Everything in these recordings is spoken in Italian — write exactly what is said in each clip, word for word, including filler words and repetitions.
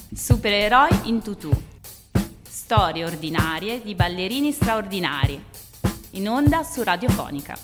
Supereroi in tutù. Storie ordinarie di ballerini straordinari. In onda su Radiofonica.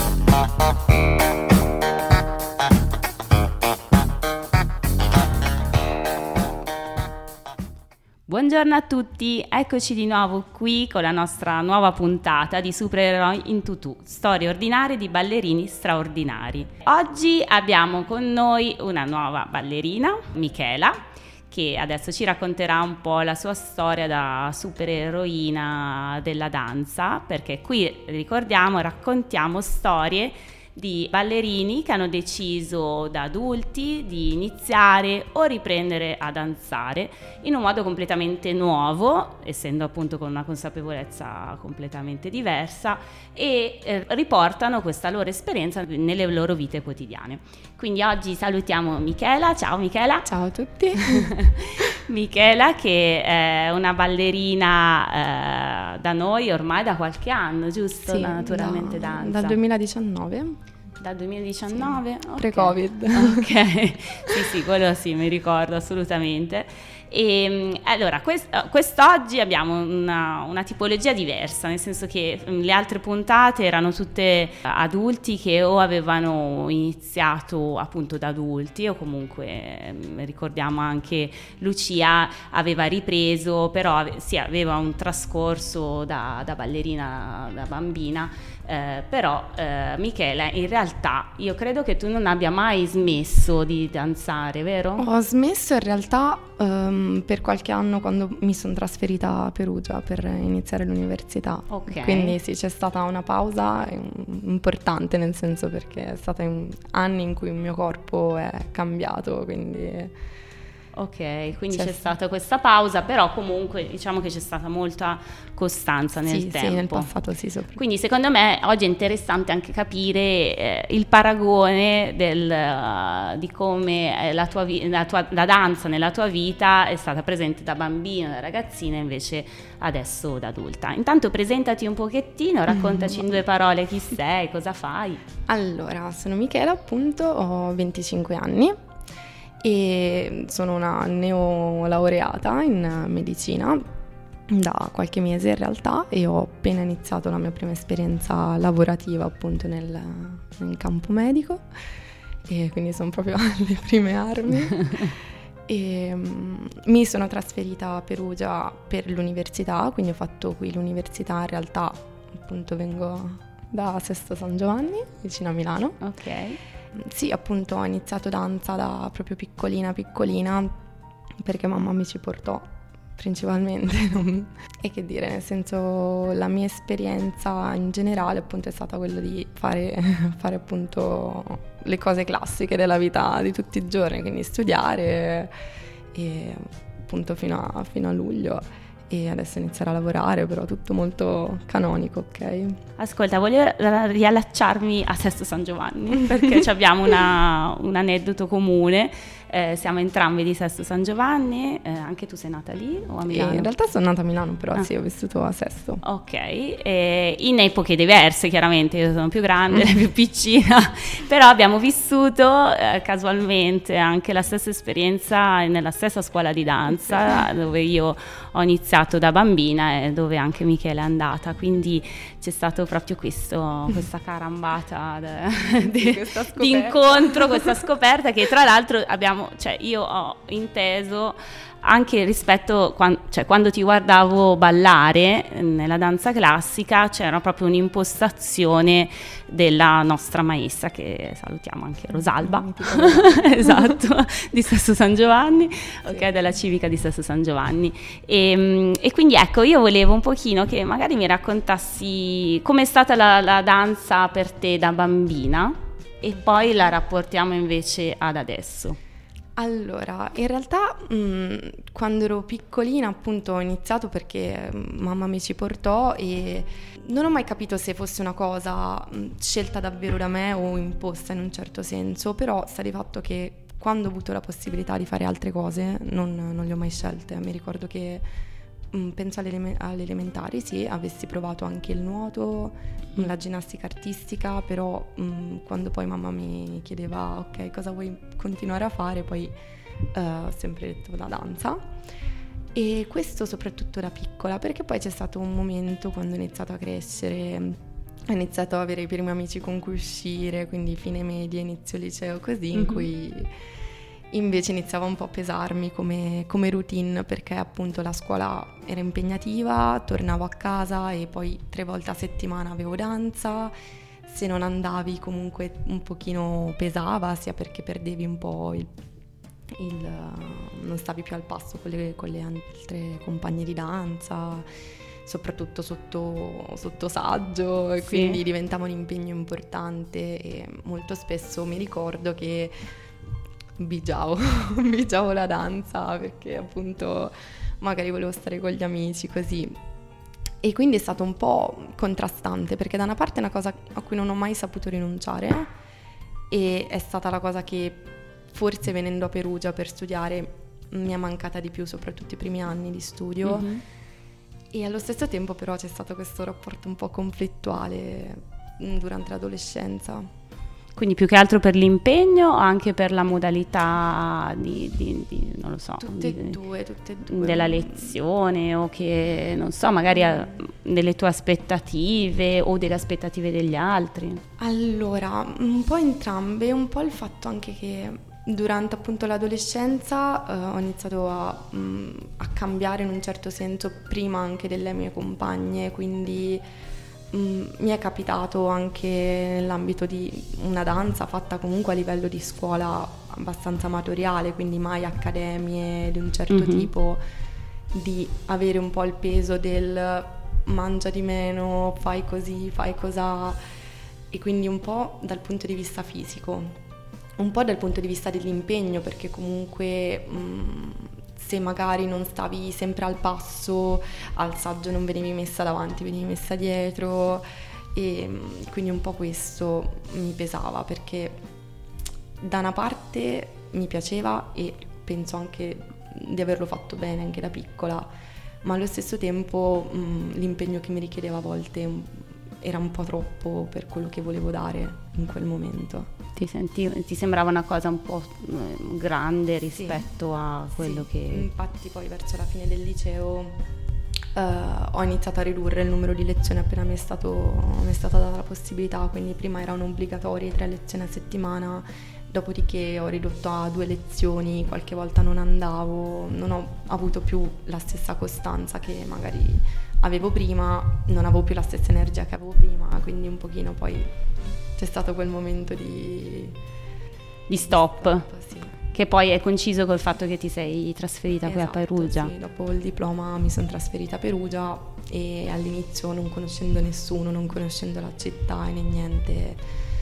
Buongiorno a tutti, eccoci di nuovo qui con la nostra nuova puntata di Supereroi in tutù, storie ordinarie di ballerini straordinari. Oggi abbiamo con noi una nuova ballerina, Michela, che adesso ci racconterà un po' la sua storia da supereroina della danza, perché qui, ricordiamo, raccontiamo storie di ballerini che hanno deciso da adulti di iniziare o riprendere a danzare in un modo completamente nuovo, essendo appunto con una consapevolezza completamente diversa, e eh, riportano questa loro esperienza nelle loro vite quotidiane. Quindi oggi salutiamo Michela. Ciao Michela. Ciao a tutti. Michela, che è una ballerina eh, da noi ormai da qualche anno, giusto? Sì, naturalmente da, danza. Dal duemiladiciannove. Dal duemiladiciannove? Sì, okay. Pre-Covid. Ok, sì sì, quello sì, mi ricordo assolutamente. E allora, quest- quest'oggi abbiamo una, una tipologia diversa, nel senso che le altre puntate erano tutte adulti che o avevano iniziato appunto da adulti, o comunque ricordiamo anche Lucia aveva ripreso, però ave- sì, aveva un trascorso da, da ballerina, da bambina. Eh, però eh, Michela, in realtà io credo che tu non abbia mai smesso di danzare, vero? Ho smesso in realtà um, per qualche anno, quando mi sono trasferita a Perugia per iniziare l'università. Ok. Quindi sì, c'è stata una pausa importante, nel senso, perché è stata in anni in cui il mio corpo è cambiato, quindi... Ok, quindi c'è, c'è stata questa pausa, però comunque diciamo che c'è stata molta costanza nel sì, tempo. Sì, nel passato sì. Soprattutto. Quindi secondo me oggi è interessante anche capire eh, il paragone del, uh, di come la, tua vi- la, tua, la danza nella tua vita è stata presente da bambina, da ragazzina, invece adesso da adulta. Intanto presentati un pochettino, raccontaci in due parole chi sei, cosa fai. Allora, sono Michela, appunto, ho venticinque anni. E sono una neolaureata in medicina da qualche mese in realtà, e ho appena iniziato la mia prima esperienza lavorativa appunto nel, nel campo medico, e quindi sono proprio alle prime armi. E, um, mi sono trasferita a Perugia per l'università, quindi ho fatto qui l'università, in realtà appunto vengo da Sesto San Giovanni, vicino a Milano. Ok. Sì, appunto ho iniziato danza da proprio piccolina piccolina perché mamma mi ci portò principalmente. E che dire, nel senso, la mia esperienza in generale appunto è stata quella di fare, fare appunto le cose classiche della vita di tutti i giorni, quindi studiare, e appunto fino a, fino a luglio. E adesso inizierò a lavorare, però tutto molto canonico, ok? Ascolta, voglio riallacciarmi a Sesto San Giovanni perché abbiamo una, un aneddoto comune. Eh, siamo entrambi di Sesto San Giovanni, eh, anche tu sei nata lì o a Milano? E in realtà sono nata a Milano, però ah. sì, ho vissuto a Sesto. Ok, eh, in epoche diverse chiaramente, io sono più grande, lei più piccina, però abbiamo vissuto eh, casualmente anche la stessa esperienza nella stessa scuola di danza dove io ho iniziato da bambina e dove anche Michela è andata, quindi c'è stato proprio questo, questa carambata de, de, questa di incontro, questa scoperta che tra l'altro abbiamo, cioè io ho inteso anche rispetto quando, cioè quando ti guardavo ballare nella danza classica, c'era proprio un'impostazione della nostra maestra, che salutiamo anche, Rosalba, esatto, di Sesto San Giovanni, sì. Ok, della civica di Sesto San Giovanni. E, e quindi ecco, io volevo un pochino che magari mi raccontassi com'è stata la, la danza per te da bambina e poi la rapportiamo invece ad adesso. Allora, in realtà mh, quando ero piccolina appunto ho iniziato perché mamma mi ci portò, e non ho mai capito se fosse una cosa mh, scelta davvero da me o imposta in un certo senso, però sta di fatto che quando ho avuto la possibilità di fare altre cose non, non le ho mai scelte. Mi ricordo che mh, penso alle, alle elementari, sì, avessi provato anche il nuoto, mh, la ginnastica artistica, però mh, quando poi mamma mi chiedeva ok, cosa vuoi continuare a fare, poi uh, ho sempre detto la danza, e questo soprattutto da piccola, perché poi c'è stato un momento quando ho iniziato a crescere, ho iniziato ad avere i primi amici con cui uscire, quindi fine media, inizio liceo, così, in mm-hmm. cui invece iniziava un po' a pesarmi come, come routine, perché appunto la scuola era impegnativa, tornavo a casa e poi tre volte a settimana avevo danza, se non andavi comunque un pochino pesava, sia perché perdevi un po' il, il non stavi più al passo con le, con le altre compagne di danza, soprattutto sotto, sotto saggio, e sì. quindi diventava un impegno importante, e molto spesso mi ricordo che bigiavo, bigiavo la danza perché appunto magari volevo stare con gli amici, così. E quindi è stato un po' contrastante, perché da una parte è una cosa a cui non ho mai saputo rinunciare, e è stata la cosa che forse venendo a Perugia per studiare mi è mancata di più, soprattutto i primi anni di studio. Mm-hmm. E allo stesso tempo però c'è stato questo rapporto un po' conflittuale durante l'adolescenza. Quindi più che altro per l'impegno o anche per la modalità di, di, di non lo so, tutte di, e due, tutte e due. Della lezione, o che, non so, magari a, delle tue aspettative o delle aspettative degli altri? Allora, un po' entrambe, un po' il fatto anche che durante appunto l'adolescenza eh, ho iniziato a, mh, a cambiare in un certo senso, prima anche delle mie compagne, quindi mi è capitato anche nell'ambito di una danza fatta comunque a livello di scuola abbastanza amatoriale, quindi mai accademie di un certo mm-hmm. tipo, di avere un po' il peso del mangia di meno, fai così, fai cosà, e quindi un po' dal punto di vista fisico, un po' dal punto di vista dell'impegno, perché comunque mh, se magari non stavi sempre al passo, al saggio non venivi messa davanti, venivi messa dietro, e quindi un po' questo mi pesava, perché da una parte mi piaceva e penso anche di averlo fatto bene anche da piccola, ma allo stesso tempo mh, l'impegno che mi richiedeva a volte era un po' troppo per quello che volevo dare in quel momento. Ti, senti, ti sembrava una cosa un po' grande rispetto sì, a quello sì. che... Infatti poi verso la fine del liceo uh, ho iniziato a ridurre il numero di lezioni appena mi è, stato, mi è stata data la possibilità, quindi prima erano obbligatorie tre lezioni a settimana, dopodiché ho ridotto a due lezioni, qualche volta non andavo, non ho avuto più la stessa costanza che magari avevo prima, non avevo più la stessa energia che avevo prima, quindi un pochino poi c'è stato quel momento di, di stop, di stop sì. Che poi è coinciso col fatto che ti sei trasferita esatto, qui a Perugia. Sì, dopo il diploma mi sono trasferita a Perugia, e all'inizio non conoscendo nessuno, non conoscendo la città e né niente,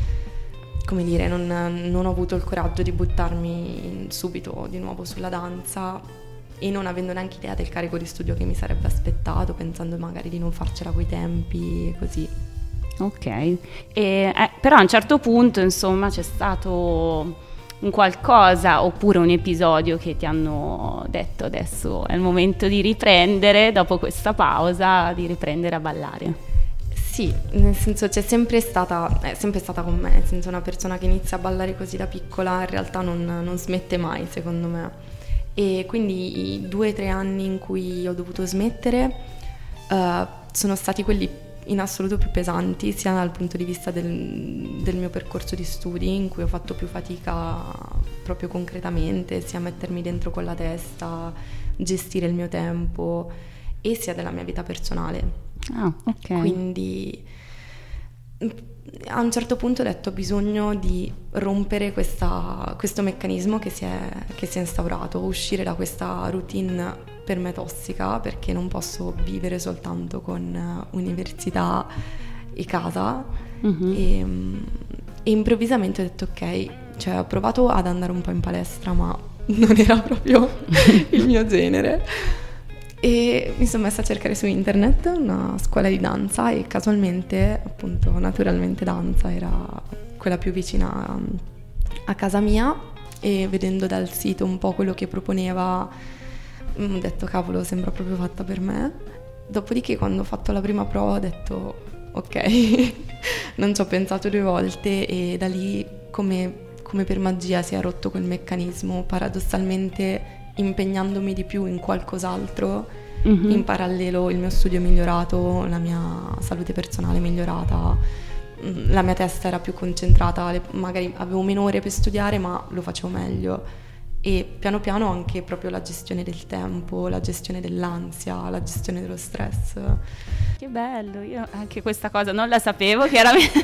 come dire, non, non ho avuto il coraggio di buttarmi subito di nuovo sulla danza, e non avendo neanche idea del carico di studio che mi sarebbe aspettato, pensando magari di non farcela coi tempi e così. Ok, e, eh, però a un certo punto insomma c'è stato un qualcosa oppure un episodio che ti hanno detto adesso è il momento di riprendere, dopo questa pausa, di riprendere a ballare. Sì, nel senso c'è sempre stata, è sempre stata con me, nel senso una persona che inizia a ballare così da piccola in realtà non, non smette mai, secondo me. E quindi i due o tre anni in cui ho dovuto smettere uh, sono stati quelli in assoluto più pesanti, sia dal punto di vista del, del mio percorso di studi, in cui ho fatto più fatica proprio concretamente, sia mettermi dentro con la testa, gestire il mio tempo, e sia della mia vita personale. Ah, ok. Quindi a un certo punto ho detto ho bisogno di rompere questa, questo meccanismo che si, è, che si è instaurato, uscire da questa routine per me tossica, perché non posso vivere soltanto con università e casa. Mm-hmm. e, e improvvisamente ho detto ok, cioè ho provato ad andare un po' in palestra, ma non era proprio il mio genere. E mi sono messa a cercare su internet una scuola di danza, e casualmente, appunto, naturalmente danza era quella più vicina a casa mia, e vedendo dal sito un po' quello che proponeva ho detto cavolo, sembra proprio fatta per me. Dopodiché quando ho fatto la prima prova ho detto ok, non ci ho pensato due volte, e da lì come, come per magia si è rotto quel meccanismo, paradossalmente impegnandomi di più in qualcos'altro, mm-hmm. in parallelo il mio studio è migliorato, la mia salute personale è migliorata, la mia testa era più concentrata, magari avevo meno ore per studiare ma lo facevo meglio. E piano piano anche proprio la gestione del tempo, la gestione dell'ansia, la gestione dello stress. Che bello, io anche questa cosa non la sapevo chiaramente,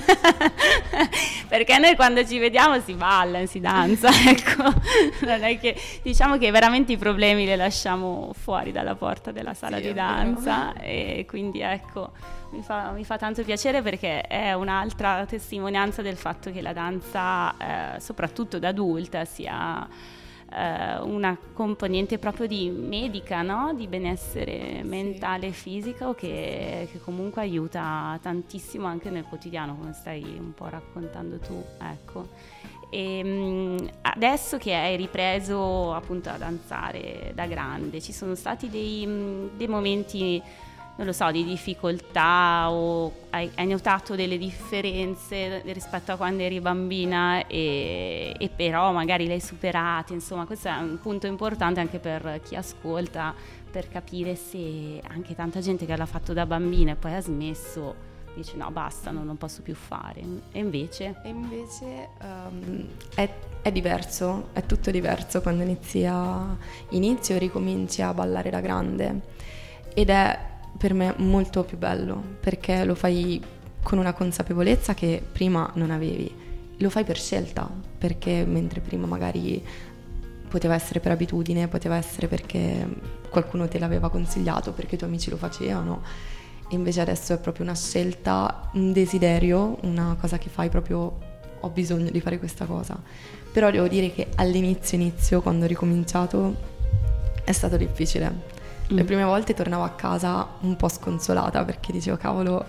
perché noi quando ci vediamo si balla, si danza, ecco, non è che, diciamo che veramente i problemi li lasciamo fuori dalla porta della sala sì, di danza e quindi ecco, mi fa, mi fa tanto piacere perché è un'altra testimonianza del fatto che la danza, eh, soprattutto da adulta, sia una componente proprio di medica, no? Di benessere mentale e fisico che, che comunque aiuta tantissimo anche nel quotidiano, come stai un po' raccontando tu, ecco. E mh, adesso che hai ripreso appunto a danzare da grande, ci sono stati dei, mh, dei momenti, non lo so, di difficoltà o hai, hai notato delle differenze rispetto a quando eri bambina e, e però magari le hai superate, insomma questo è un punto importante anche per chi ascolta, per capire se anche tanta gente che l'ha fatto da bambina e poi ha smesso dice no basta, non, non posso più fare, e invece? E invece um, è, è diverso, è tutto diverso quando inizi a, inizio e ricominci a ballare da grande ed è per me molto più bello perché lo fai con una consapevolezza che prima non avevi, lo fai per scelta, perché mentre prima magari poteva essere per abitudine, poteva essere perché qualcuno te l'aveva consigliato, perché i tuoi amici lo facevano, e invece adesso è proprio una scelta, un desiderio, una cosa che fai proprio, ho bisogno di fare questa cosa. Però devo dire che all'inizio inizio quando ho ricominciato è stato difficile. Le prime volte tornavo a casa un po' sconsolata perché dicevo cavolo,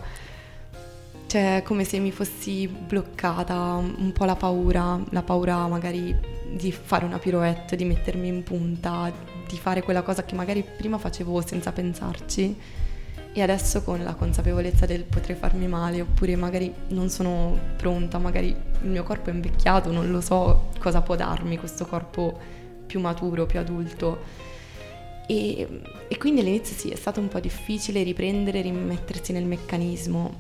cioè come se mi fossi bloccata, un po' la paura, la paura magari di fare una pirouette, di mettermi in punta, di fare quella cosa che magari prima facevo senza pensarci e adesso con la consapevolezza del potrei farmi male oppure magari non sono pronta, magari il mio corpo è invecchiato, non lo so cosa può darmi questo corpo più maturo, più adulto. E, e quindi all'inizio sì, è stato un po' difficile riprendere, rimettersi nel meccanismo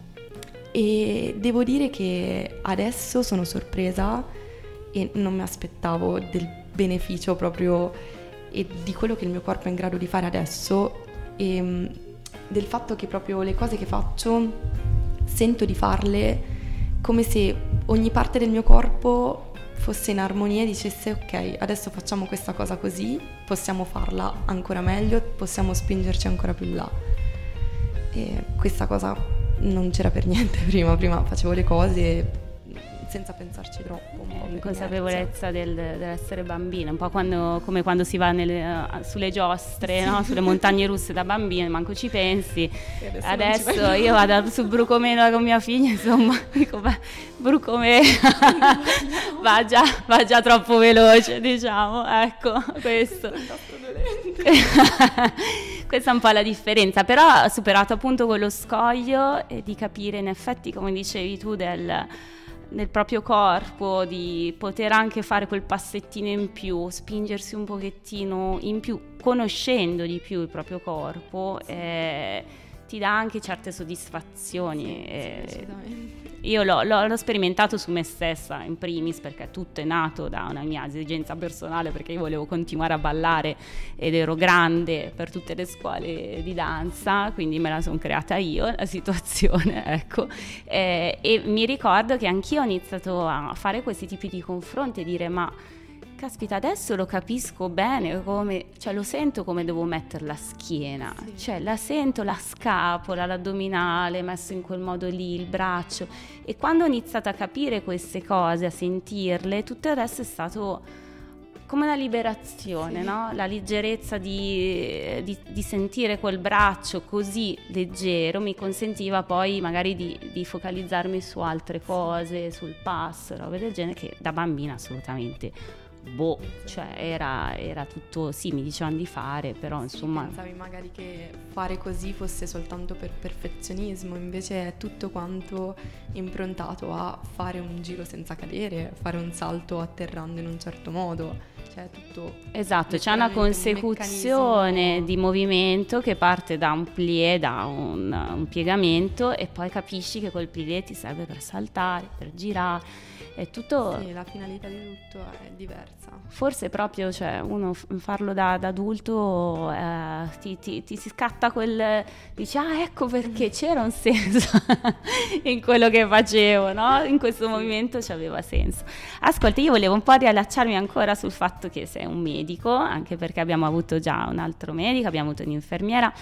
e devo dire che adesso sono sorpresa e non mi aspettavo del beneficio proprio e di quello che il mio corpo è in grado di fare adesso e del fatto che proprio le cose che faccio sento di farle come se ogni parte del mio corpo fosse in armonia e dicesse ok, adesso facciamo questa cosa così, possiamo farla ancora meglio, possiamo spingerci ancora più in là. E questa cosa non c'era per niente prima, prima facevo le cose senza pensarci troppo. Eh, consapevolezza del, dell'essere bambina, un po' quando, come quando si va nelle, sulle giostre, sì. No? Sulle montagne russe da bambina, manco ci pensi. Adesso, adesso io vado su Brucomeno con mia figlia, insomma, dico, beh, Brucomeno va, già, va già troppo veloce, diciamo, ecco, questo. Questa è un po' la differenza, però ho superato appunto quello scoglio e di capire in effetti, come dicevi tu, del... nel proprio corpo, di poter anche fare quel passettino in più, spingersi un pochettino in più, conoscendo di più il proprio corpo, sì. eh, ti dà anche certe soddisfazioni. Sì, eh, sì, io l'ho, l'ho, l'ho sperimentato su me stessa in primis, perché tutto è nato da una mia esigenza personale, perché io volevo continuare a ballare ed ero grande per tutte le scuole di danza, quindi me la sono creata io la situazione, ecco. Eh, e mi ricordo che anch'io ho iniziato a fare questi tipi di confronti e dire ma caspita, adesso lo capisco bene, come, cioè lo sento come devo mettere la schiena, sì. Cioè la sento la scapola, l'addominale messo in quel modo lì, il braccio, e quando ho iniziato a capire queste cose, a sentirle, tutto adesso è stato come una liberazione, sì. No? La leggerezza di, di, di sentire quel braccio così leggero mi consentiva poi magari di, di focalizzarmi su altre cose, sul passo, robe del genere che da bambina assolutamente boh, cioè era, era tutto, sì, mi dicevano di fare, però insomma... Pensavi magari che fare così fosse soltanto per perfezionismo, invece è tutto quanto improntato a fare un giro senza cadere, fare un salto atterrando in un certo modo, cioè tutto... Esatto, c'è una consecuzione un di movimento che parte da un plié, da un, un piegamento, e poi capisci che quel plié ti serve per saltare, per girare. È tutto... Sì, la finalità di tutto è diversa. Forse proprio, cioè, uno farlo da, da adulto eh, ti, ti, ti si scatta quel... dici, ah, ecco perché c'era un senso in quello che facevo, no? In questo sì. movimento c'aveva senso. Ascolta, io volevo un po' riallacciarmi ancora sul fatto che sei un medico, anche perché abbiamo avuto già un altro medico, abbiamo avuto un'infermiera,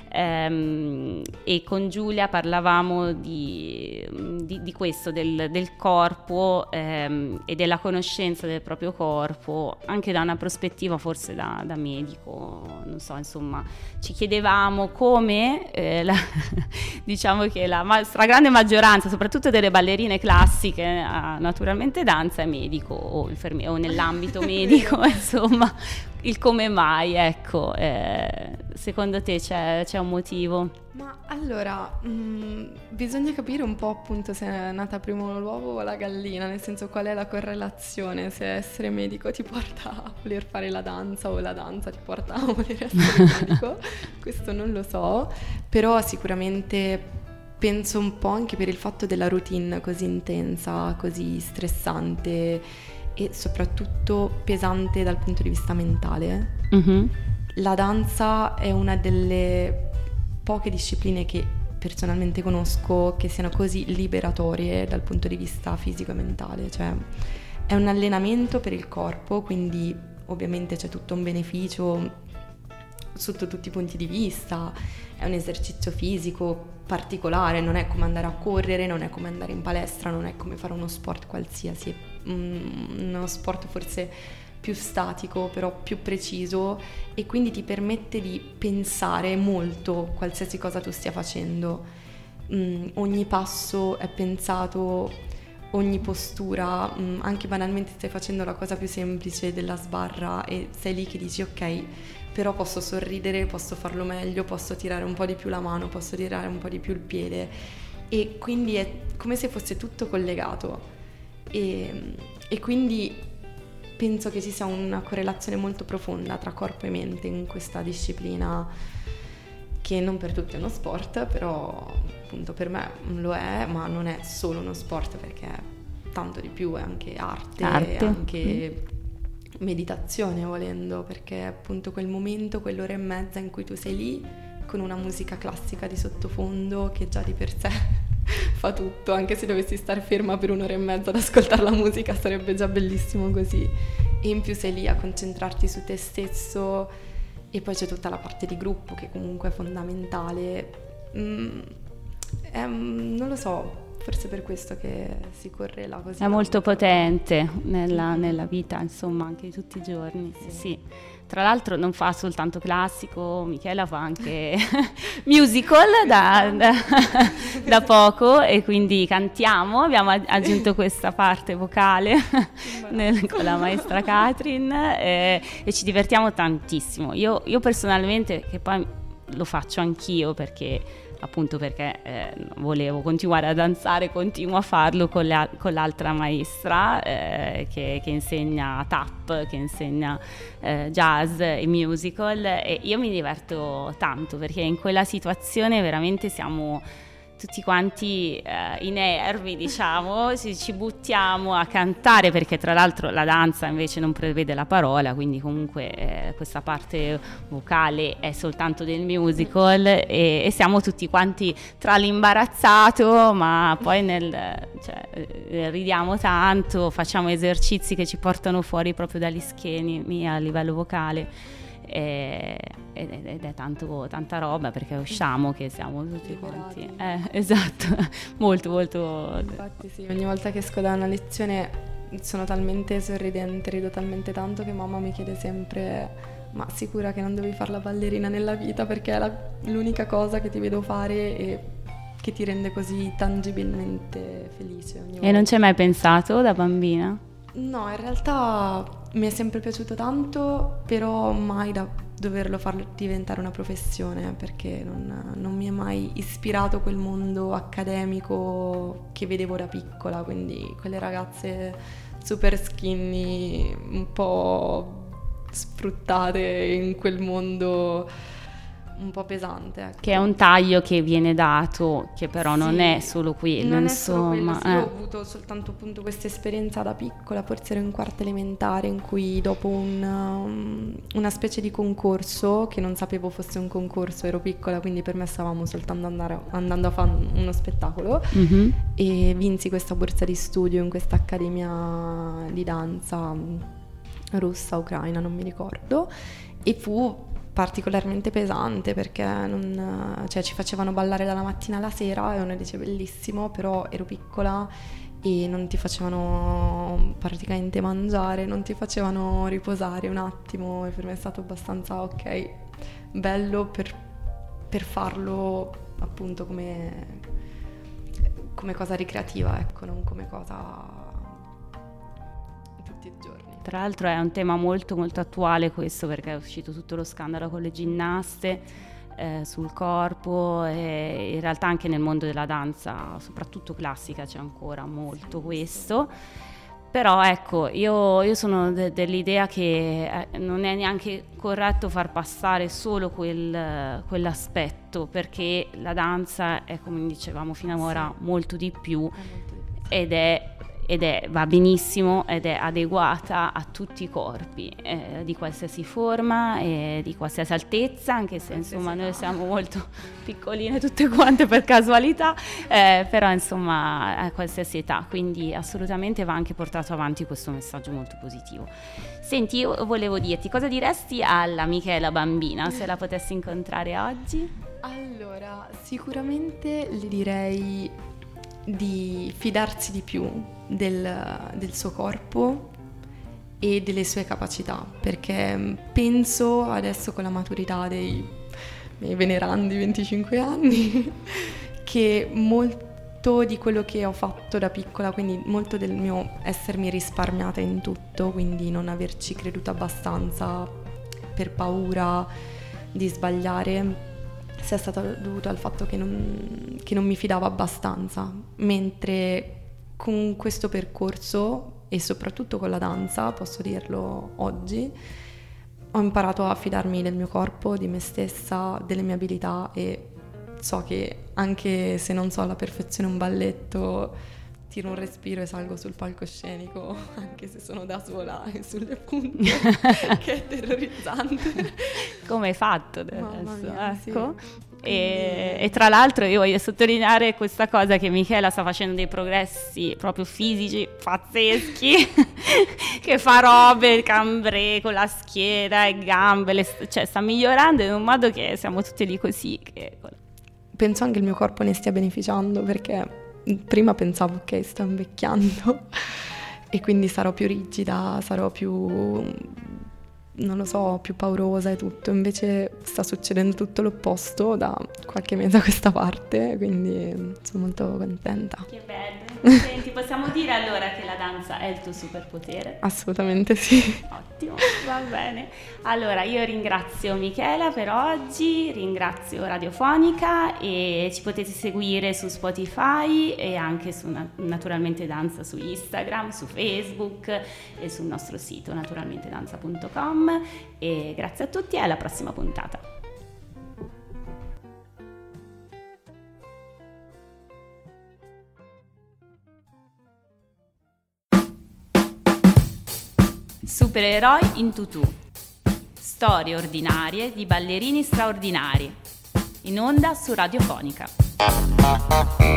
ehm, e con Giulia parlavamo di, di, di questo, del, del corpo ehm, e della conoscenza del proprio corpo, anche da una prospettiva forse da, da medico, non so, insomma, ci chiedevamo come, eh, la, diciamo che la ma- stragrande maggioranza, soprattutto delle ballerine classiche, eh, naturalmente danza è medico o infermiera o nell'ambito medico, insomma, il come mai, ecco, eh, secondo te c'è, c'è un motivo? Ma allora, mh, bisogna capire un po' appunto se è nata prima l'uovo o la gallina, nel senso qual è la correlazione, se essere medico ti porta a voler fare la danza o la danza ti porta a voler essere medico, questo non lo so, però sicuramente penso un po' anche per il fatto della routine così intensa, così stressante e soprattutto pesante dal punto di vista mentale. Mm-hmm. La danza è una delle poche discipline che personalmente conosco che siano così liberatorie dal punto di vista fisico e mentale, cioè è un allenamento per il corpo, quindi ovviamente c'è tutto un beneficio sotto tutti i punti di vista, è un esercizio fisico particolare, non è come andare a correre, non è come andare in palestra, non è come fare uno sport qualsiasi, è uno sport forse più statico, però più preciso, e quindi ti permette di pensare molto qualsiasi cosa tu stia facendo. Mm, ogni passo è pensato, ogni postura, mm, anche banalmente stai facendo la cosa più semplice della sbarra e sei lì che dici ok, però posso sorridere, posso farlo meglio, posso tirare un po' di più la mano, posso tirare un po' di più il piede, e quindi è come se fosse tutto collegato, e, e quindi penso che ci sia una correlazione molto profonda tra corpo e mente in questa disciplina, che non per tutti è uno sport, però appunto per me lo è, ma non è solo uno sport, perché è tanto di più, è anche arte, arte. È anche mm. meditazione volendo, perché è appunto quel momento, quell'ora e mezza in cui tu sei lì con una musica classica di sottofondo che già di per sé fa tutto, anche se dovessi stare ferma per un'ora e mezza ad ascoltare la musica sarebbe già bellissimo così, e in più sei lì a concentrarti su te stesso, e poi c'è tutta la parte di gruppo che comunque è fondamentale. mm, è, non lo so, forse per questo che si correla così. È molto potente nella, nella vita, insomma, anche di tutti i giorni. Sì, sì. Tra l'altro non fa soltanto classico, Michela fa anche musical da, da, da poco, e quindi cantiamo, abbiamo aggiunto questa parte vocale nel, con la maestra Katrin, eh, e ci divertiamo tantissimo. Io, io personalmente, che poi lo faccio anch'io perché appunto perché eh, volevo continuare a danzare, continuo a farlo con, la, con l'altra maestra eh, che, che insegna tap, che insegna eh, jazz e musical, e io mi diverto tanto perché in quella situazione veramente siamo tutti quanti eh, i nervi, diciamo, ci, ci buttiamo a cantare, perché tra l'altro la danza invece non prevede la parola, quindi comunque eh, questa parte vocale è soltanto del musical, e, e siamo tutti quanti tra l'imbarazzato, ma poi nel, cioè, eh, ridiamo tanto, facciamo esercizi che ci portano fuori proprio dagli schemi a livello vocale. Ed è tanto, tanta roba, perché usciamo che siamo tutti quanti eh, esatto, molto molto. Infatti sì, ogni volta che esco da una lezione sono talmente sorridente, rido talmente tanto che mamma mi chiede sempre: ma sicura che non devi fare la ballerina nella vita, perché è la, l'unica cosa che ti vedo fare e che ti rende così tangibilmente felice ogni volta. E non ci hai mai pensato da bambina? No, in realtà mi è sempre piaciuto tanto, però mai da doverlo far diventare una professione, perché non, non mi è mai ispirato quel mondo accademico che vedevo da piccola, quindi quelle ragazze super skinny, un po' sfruttate in quel mondo un po' pesante, ecco. Che è un taglio che viene dato, che però sì, non è solo quello, non insomma. È solo quello, sì, eh. Io ho avuto soltanto appunto questa esperienza da piccola, forse ero in quarta elementare, in cui dopo un, um, una specie di concorso, che non sapevo fosse un concorso, ero piccola, quindi per me stavamo soltanto andare, andando a fare uno spettacolo, mm-hmm. e vinsi questa borsa di studio in questa accademia di danza russa, ucraina, non mi ricordo, e fu particolarmente pesante perché non, cioè, ci facevano ballare dalla mattina alla sera e uno dice bellissimo, però ero piccola e non ti facevano praticamente mangiare, non ti facevano riposare un attimo, e per me è stato abbastanza ok, bello per, per farlo appunto come, come cosa ricreativa, ecco, non come cosa tutti i giorni. Tra l'altro è un tema molto molto attuale questo, perché è uscito tutto lo scandalo con le ginnaste eh, sul corpo, e in realtà anche nel mondo della danza, soprattutto classica, c'è ancora molto questo. Però ecco, io, io sono de- dell'idea che eh, non è neanche corretto far passare solo quel, quell'aspetto, perché la danza è, come dicevamo fino ad ora, sì. molto di più, ed è ed è, va benissimo, ed è adeguata a tutti i corpi, eh, di qualsiasi forma e di qualsiasi altezza, anche se insomma noi siamo molto piccoline tutte quante per casualità, eh, però insomma a qualsiasi età, quindi assolutamente va anche portato avanti questo messaggio molto positivo. Senti, io volevo dirti, cosa diresti alla Michela bambina se la potessi incontrare oggi? Allora, sicuramente le direi di fidarsi di più del, del suo corpo e delle sue capacità, perché penso adesso, con la maturità dei miei venerandi venticinque anni, che molto di quello che ho fatto da piccola, quindi molto del mio essermi risparmiata in tutto, quindi non averci creduto abbastanza per paura di sbagliare, sia stato dovuto al fatto che non, che non mi fidavo abbastanza, mentre con questo percorso e soprattutto con la danza, posso dirlo oggi, ho imparato a fidarmi del mio corpo, di me stessa, delle mie abilità, e so che anche se non so alla perfezione un balletto, tiro un respiro e salgo sul palcoscenico, anche se sono da sola e sulle punte, che è terrorizzante. Come hai fatto adesso? Mia, ecco. Sì. E, e tra l'altro io voglio sottolineare questa cosa, che Michela sta facendo dei progressi proprio fisici pazzeschi, che fa robe, cambre con la schiena e gambe, le, cioè sta migliorando in un modo che siamo tutti lì così. Che... Penso anche il mio corpo ne stia beneficiando, perché prima pensavo ok, sto invecchiando e quindi sarò più rigida, sarò più, non lo so, più paurosa e tutto, invece sta succedendo tutto l'opposto da qualche mese a questa parte, quindi sono molto contenta. Che bello. Senti, possiamo dire allora che la danza è il tuo superpotere? Assolutamente sì. Ottimo, va bene. Allora io ringrazio Michela per oggi, ringrazio Radiofonica, e ci potete seguire su Spotify e anche su Naturalmente Danza su Instagram, su Facebook e sul nostro sito naturalmente danza punto com, e grazie a tutti e alla prossima puntata. Supereroi in tutù. Storie ordinarie di ballerini straordinari. In onda su Radiofonica.